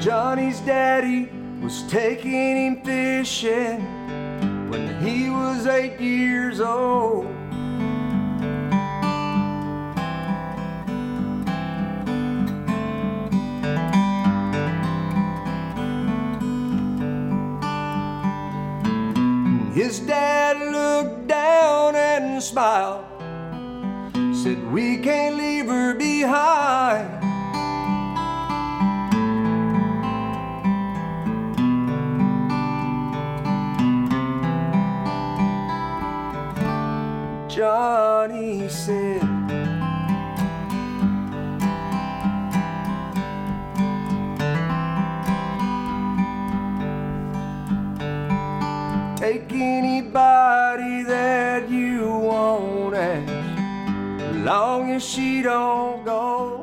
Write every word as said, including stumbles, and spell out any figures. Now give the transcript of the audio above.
Johnny's daddy was taking him fishing when he was eight years old. His dad looked down and smiled, said, "We can't leave her behind." Johnny said, "Take anybody that you want, as long as she don't go."